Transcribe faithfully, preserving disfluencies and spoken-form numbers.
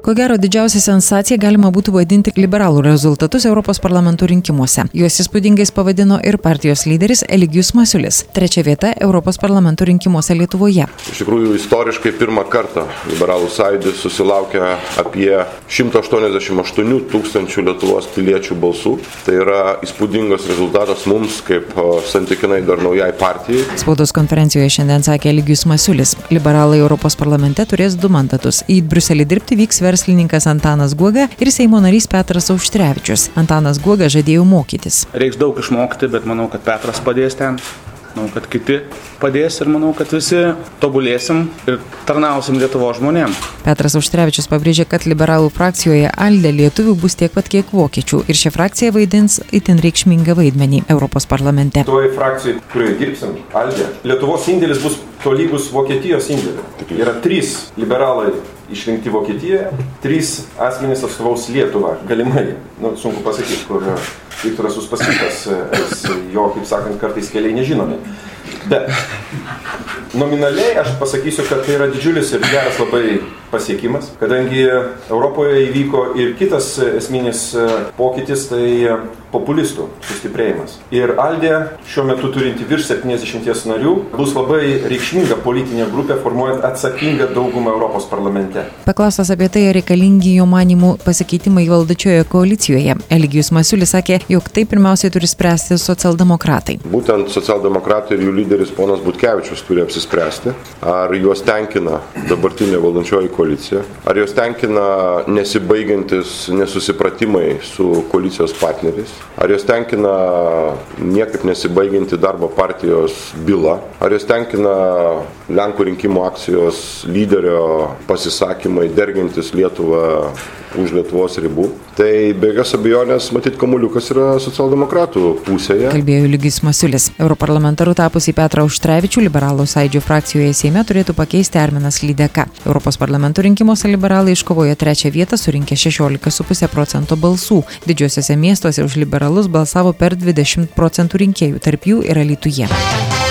Ko gero, didžiausia sensacija galima būtų vadinti liberalų rezultatus Europos parlamento rinkimuose. Juos įspūdingais pavadino ir partijos lyderis Eligijus Masiulis. Trečia vieta Europos parlamento rinkimuose Lietuvoje. Iš tikrųjų, istoriškai pirmą kartą liberalų sąjūdis susilaukia apie šimtas aštuoniasdešimt aštuoni tūkstančių Lietuvos piliečių balsų. Tai yra įspūdingas rezultatas mums kaip santykinai dar naujai partijai. Spaudos konferencijoje šiandien sakė Eligijus Masiulis. Liberalai Europos parlamente turės du mandatus. Į Briuselį dirbti vyks verslininkas Antanas Guoga ir Seimo narys Petras Auštrevičius. Antanas Guoga žadėjo mokytis. Reiks daug išmokti, bet manau, kad Petras padės ten. Manau, kad kiti padės ir manau, kad visi tobulėsim ir tarnausim Lietuvos žmonėms. Petras Auštrevičius pabrėžė, kad liberalų frakcijoje ALDE lietuvių bus tiek pat kiek vokiečių ir ši frakcija vaidins itin reikšmingą vaidmenį Europos parlamente. Toj frakcijai, kurioje dirbsim, ALDE, Lietuvos indėlis bus tolygus Vokietijos indėliui. Yra trys liberalai išrinkti Vokietijoje, trys asmenys atstovaus Lietuvą, galimai, nu, sunku pasakyti, kur Viktoras Uspaskichas, jo, kaip sakant, kartais keliai nežinomi. Bet nominaliai aš pasakysiu, kad tai yra didžiulis ir geras labai pasiekimas, kadangi Europoje įvyko ir kitas esminis pokytis, tai populistų sustiprėjimas. Ir ALDE šiuo metu turinti virš septyniasdešimties narių bus labai reikšminga politinė grupė, formuojant atsakingą daugumą Europos parlamente. Paklaustas apie tai, ar reikalingi jo manymų pasikeitimai valdačioje koalicijoje, Eligijus Masiulis sakė, jog tai pirmiausiai turi spręsti socialdemokratai. Būtent socialdemokratai ir jų lyderis ponas Butkevičius turi apsispręsti, ar juos tenkina dabartinė valdančioji koalicija, ar juos tenkina nesibaigiantis nesusipratimai su koalicijos partneriais, ar juos tenkina niekaip nesibaigianti darbo partijos byla, ar juos tenkina Lenkų rinkimų akcijos lyderio pasisakymai dergiantis Lietuvą už Lietuvos ribų. Tai be jokios abejonės, matyt, kamuoliukas yra socialdemokratų pusėje. Kalbėjo Eligijus Masiulis. Europarlamentaru tapusį Petrą Auštrevičių liberalų sąjūdžio frakcijoje Seime turėtų pakeisti Arminas Lydeka. Europos parlamento rinkimuose liberalai iškovojo trečią vietą, surinkę šešiolika su puse procento balsų. Didžiuosiuose miestuose už liberalus balsavo per dvidešimt procentų rinkėjų, tarp jų ir Alytuje.